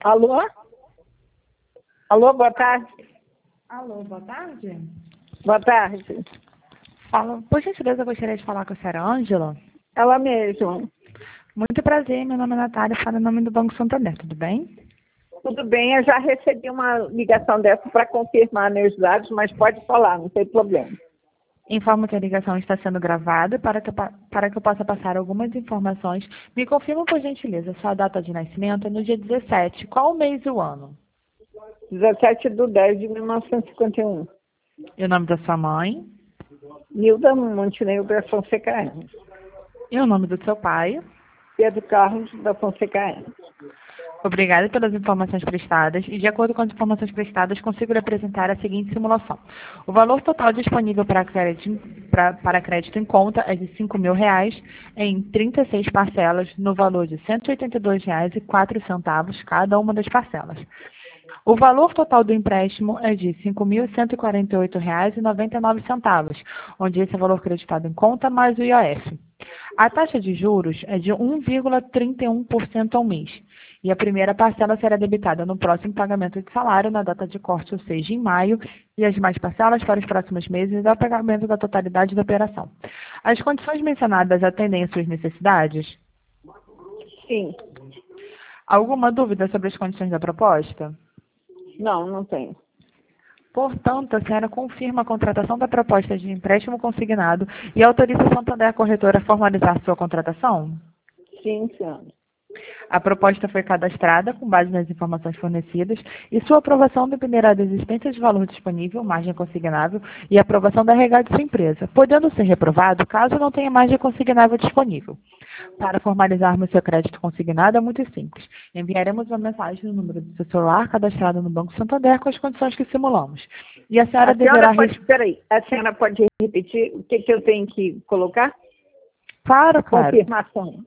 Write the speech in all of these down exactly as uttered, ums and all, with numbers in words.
Alô? Alô, boa tarde. Alô, boa tarde. Boa tarde. Fala, por gentileza, eu gostaria de falar com a senhora Ângela. Ela mesma. Muito prazer, meu nome é Natália, falo em nome do Banco Santander, tudo bem? Tudo bem, eu já recebi uma ligação dessa para confirmar meus dados, mas pode falar, não tem problema. Informo que a ligação está sendo gravada para que, eu pa- para que eu possa passar algumas informações. Me confirma, por gentileza, sua data de nascimento é no dia dezessete. Qual o mês e o ano? dezessete de dez de mil novecentos e cinquenta e um. E o nome da sua mãe? Nilda Montenegro da Fonseca Enes. E o nome do seu pai? Pedro Carlos da Fonseca Enes. Obrigada pelas informações prestadas e, de acordo com as informações prestadas, consigo lhe apresentar a seguinte simulação. O valor total disponível para crédito, para, para crédito em conta é de cinco mil reais em trinta e seis parcelas no valor de cento e oitenta e dois reais e quatro centavos cada uma das parcelas. O valor total do empréstimo é de cinco mil cento e quarenta e oito reais e noventa e nove centavos, onde esse é o valor creditado em conta mais o I O F. A taxa de juros é de um vírgula trinta e um por cento ao mês. E a primeira parcela será debitada no próximo pagamento de salário, na data de corte, ou seja, em maio, e as demais parcelas para os próximos meses ao pagamento da totalidade da operação. As condições mencionadas atendem às suas necessidades? Sim. Alguma dúvida sobre as condições da proposta? Não, não tenho. Portanto, a senhora confirma a contratação da proposta de empréstimo consignado e autoriza a Santander Corretora a formalizar sua contratação? Sim, senhora. A proposta foi cadastrada com base nas informações fornecidas e sua aprovação dependerá da existência de valor disponível, margem consignável e aprovação da regra de sua empresa, podendo ser reprovado caso não tenha margem consignável disponível. Para formalizarmos seu crédito consignado é muito simples. Enviaremos uma mensagem no número do seu celular cadastrado no Banco Santander com as condições que simulamos. E a senhora A senhora deverá... pode, res- peraí, a senhora pode repetir o que, que eu tenho que colocar? Claro, A claro. confirmação.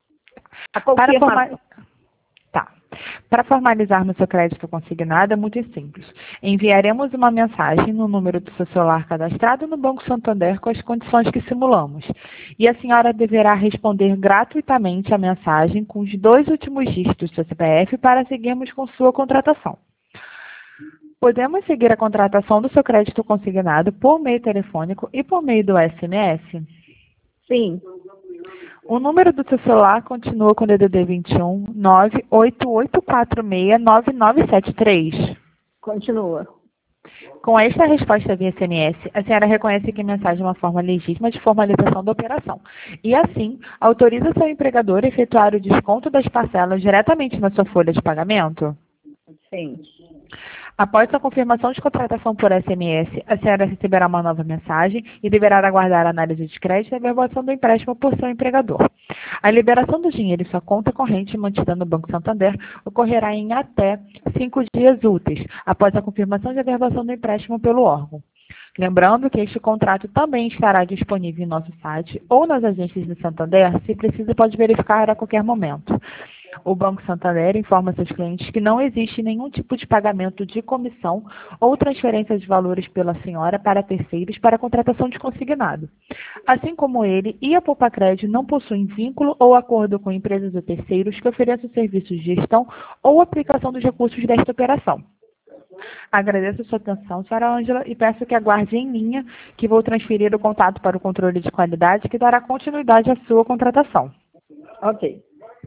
A Para confirmação. formar... Tá. Para formalizarmos seu crédito consignado é muito simples. Enviaremos uma mensagem no número do seu celular cadastrado no Banco Santander com as condições que simulamos. E a senhora deverá responder gratuitamente a mensagem com os dois últimos dígitos do seu C P F para seguirmos com sua contratação. Podemos seguir a contratação do seu crédito consignado por meio telefônico e por meio do S M S? Sim, O número do seu celular continua com o D D D vinte e um nove oito oito quatro seis nove nove sete três. continua. Com esta resposta via S M S, a senhora reconhece que a mensagem é uma forma legítima de formalização da operação e, assim, autoriza seu empregador a efetuar o desconto das parcelas diretamente na sua folha de pagamento? Sim. Após a confirmação de contratação por S M S, a senhora receberá uma nova mensagem e deverá aguardar a análise de crédito e a averbação do empréstimo por seu empregador. A liberação do dinheiro em sua conta corrente mantida no Banco Santander ocorrerá em até cinco dias úteis, após a confirmação de averbação do empréstimo pelo órgão. Lembrando que este contrato também estará disponível em nosso site ou nas agências de Santander, se precisa pode verificar a qualquer momento. O Banco Santander informa seus clientes que não existe nenhum tipo de pagamento de comissão ou transferência de valores pela senhora para terceiros para a contratação de consignado. Assim como ele e a Poupacred não possuem vínculo ou acordo com empresas ou terceiros que ofereçam serviços de gestão ou aplicação dos recursos desta operação. Agradeço a sua atenção, senhora Ângela, e peço que aguarde em linha que vou transferir o contato para o controle de qualidade que dará continuidade à sua contratação. Ok.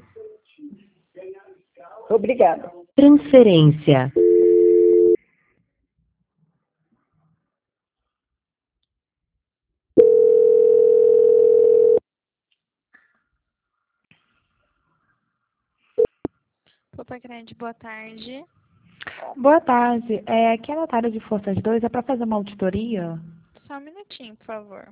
Obrigada. Transferência. Poupacred, boa tarde. Boa tarde. É, aqui é a Natália de Forças dois. É para fazer uma auditoria? Só um minutinho, por favor.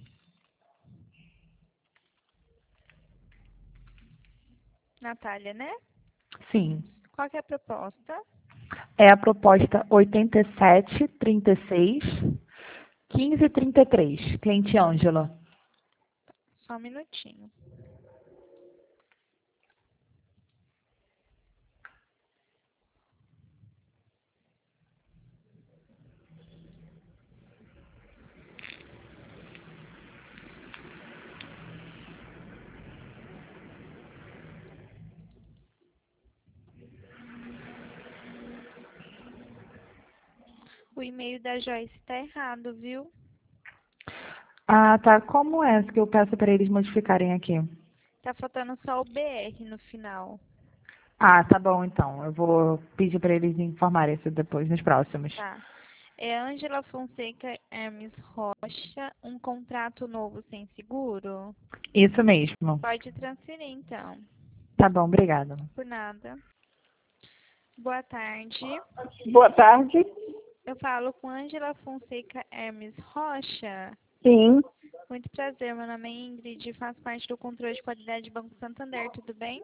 Natália, né? Sim. Qual que é a proposta? É a proposta oitenta e sete, trinta e seis, quinze, trinta e três. Cliente Ângela. Só um minutinho. o e-mail da Joyce está errado, viu? Ah, tá. Como é que eu peço para eles modificarem aqui? Tá faltando só o B R no final. Ah, tá bom então. Eu vou pedir para eles informarem isso depois, nos próximos. Tá. É Ângela Fonseca Hermes Rocha, um contrato novo sem seguro? Isso mesmo. Pode transferir, então. Tá bom, obrigada. Por nada. Boa tarde. Boa tarde. Eu falo com Ângela Fonseca Hermes Rocha. Sim, Muito prazer, meu nome é Ingrid, faço parte do controle de qualidade do Banco Santander, tudo bem?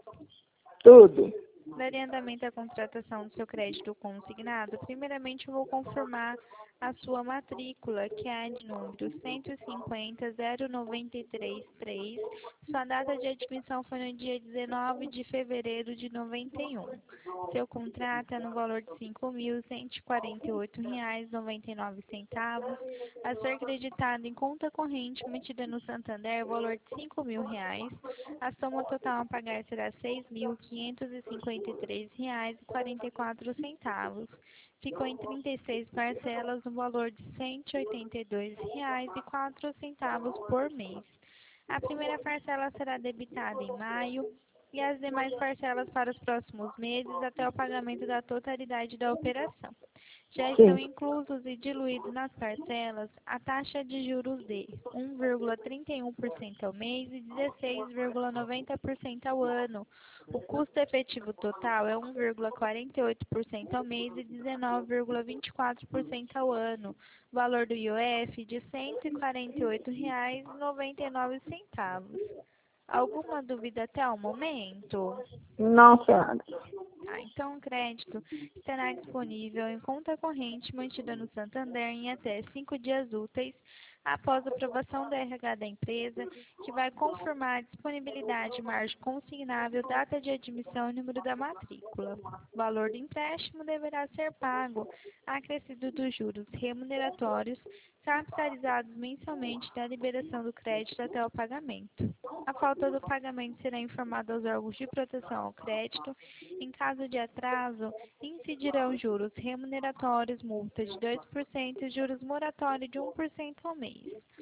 tudo. Daria andamento à contratação do seu crédito consignado. Primeiramente, eu vou confirmar a sua matrícula, que é a de número cento e cinquenta zero noventa e três três. Sua data de admissão foi no dia dezenove de fevereiro de noventa e um. Seu contrato é no valor de cinco mil cento e quarenta e oito reais e noventa e nove centavos. A ser creditado em conta corrente mantida no Santander, valor de cinco mil reais. A soma total a pagar será seis mil quinhentos e cinquenta e três reais e quarenta e quatro centavos. Ficou em trinta e seis parcelas no valor de cento e oitenta e dois reais e quatro centavos por mês. A primeira parcela será debitada em maio e as demais parcelas para os próximos meses até o pagamento da totalidade da operação. Já estão Sim, inclusos e diluídos nas parcelas a taxa de juros de um vírgula trinta e um por cento ao mês e dezesseis vírgula noventa por cento ao ano. O custo efetivo total é um vírgula quarenta e oito por cento ao mês e dezenove vírgula vinte e quatro por cento ao ano. Valor do I O F de cento e quarenta e oito reais e noventa e nove centavos. Alguma dúvida até o momento? não, senhora. Tá, então o crédito estará disponível em conta corrente mantida no Santander em até cinco dias úteis após a aprovação da R H da empresa, que vai confirmar a disponibilidade, margem consignável, data de admissão e número da matrícula. O valor do empréstimo deverá ser pago, acrescido dos juros remuneratórios, capitalizados mensalmente da liberação do crédito até o pagamento. A falta do pagamento será informada aos órgãos de proteção ao crédito. Em caso de atraso, incidirão juros remuneratórios, multa de dois por cento e juros moratórios de um por cento ao mês.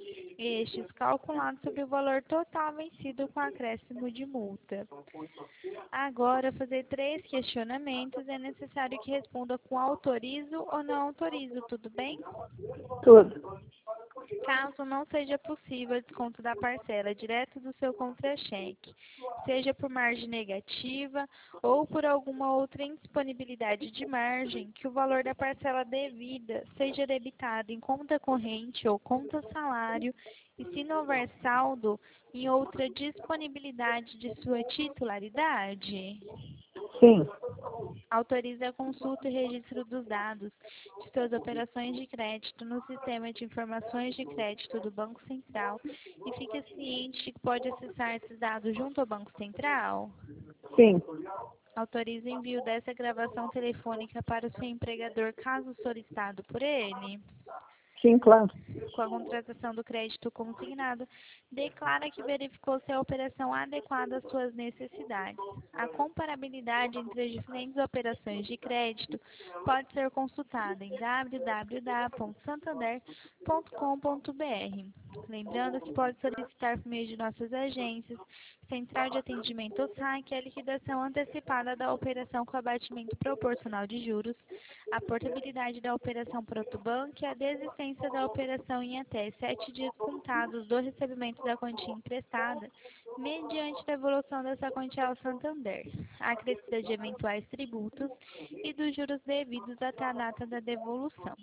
Estes calculados sobre o valor total vencido com acréscimo de multa. Agora, fazer três questionamentos. É necessário que responda com autorizo ou não autorizo, tudo bem? Tudo. Caso não seja possível o desconto da parcela direto do seu contra-cheque, seja por margem negativa ou por alguma outra indisponibilidade de margem, que o valor da parcela devida seja debitado em conta corrente ou conta salário e, se não houver saldo, em outra disponibilidade de sua titularidade. Sim, Autoriza a consulta e registro dos dados de suas operações de crédito no Sistema de Informações de Crédito do Banco Central e fique ciente de que pode acessar esses dados junto ao Banco Central. sim, Autoriza o envio dessa gravação telefônica para o seu empregador caso solicitado por ele. sim, claro. Com a contratação do crédito consignado, declara que verificou se a operação adequada às suas necessidades. A comparabilidade entre as diferentes operações de crédito pode ser consultada em w w w ponto santander ponto com ponto b r. Lembrando que pode solicitar por meio de nossas agências, Central de Atendimento ao S A C, a liquidação antecipada da operação com abatimento proporcional de juros, a portabilidade da operação Protobank e a desistência da operação em até sete dias contados do recebimento da quantia emprestada, mediante devolução dessa quantia ao Santander, a acrescida de eventuais tributos e dos juros devidos até a data da devolução.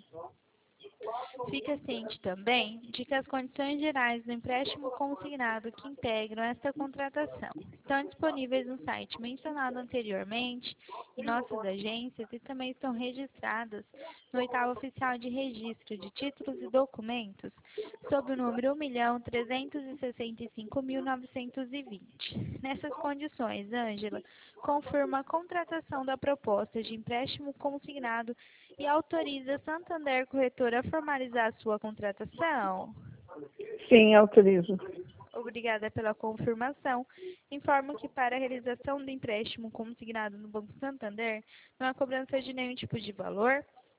Fica ciente também de que as condições gerais do empréstimo consignado que integram esta contratação estão disponíveis no site mencionado anteriormente, em nossas agências, e também estão registradas no oitavo oficial de registro de títulos e documentos, sob o número um milhão trezentos e sessenta e cinco mil novecentos e vinte. Nessas condições, Ângela confirma a contratação da proposta de empréstimo consignado e autoriza Santander Corretora a formalizar a sua contratação. Sim, autorizo. Obrigada pela confirmação. Informo que para a realização do empréstimo consignado no Banco Santander, não há cobrança de nenhum tipo de valor.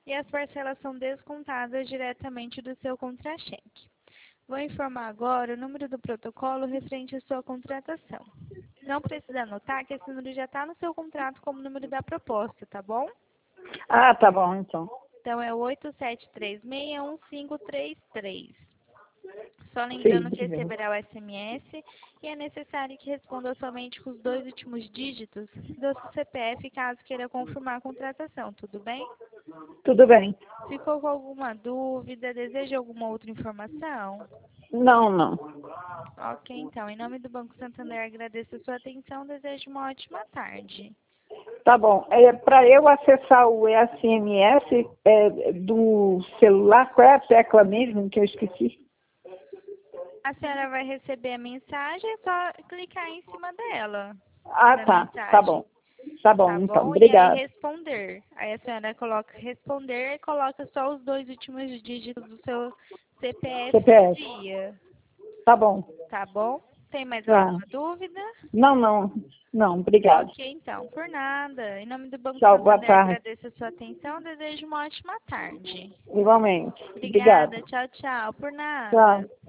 e as parcelas são descontadas diretamente do seu contra-cheque. Vou informar agora o número do protocolo referente à sua contratação. Não precisa anotar que esse número já está no seu contrato como número da proposta, tá bom? Ah, tá bom, então. Então é oito sete três seis um cinco três três. Só lembrando Sim, que receberá o S M S e é necessário que responda somente com os dois últimos dígitos do seu C P F caso queira confirmar a contratação, tudo bem? Tudo bem. Ficou com alguma dúvida? Deseja alguma outra informação? Não, não. Ok, então, em nome do Banco Santander, agradeço a sua atenção, desejo uma ótima tarde. Tá bom. É, para eu acessar o S M S é, do celular, qual é a tecla mesmo que eu esqueci? A senhora vai receber a mensagem, é só clicar em cima dela. Ah, da tá. mensagem. Tá bom. Tá bom, Tá então. bom? Obrigada. E aí responder. Aí a senhora coloca responder e coloca só os dois últimos dígitos do seu C P F C P F. dia. Tá bom. Tá bom? Tem mais Tá. alguma dúvida? Não, não. Não, obrigada. Ok, então, por nada. Em nome do Banco Tchau, boa Santander, tarde. agradeço a sua atenção, desejo uma ótima tarde. Igualmente. Obrigada, Obrigada. tchau, tchau. Por nada. Tchau.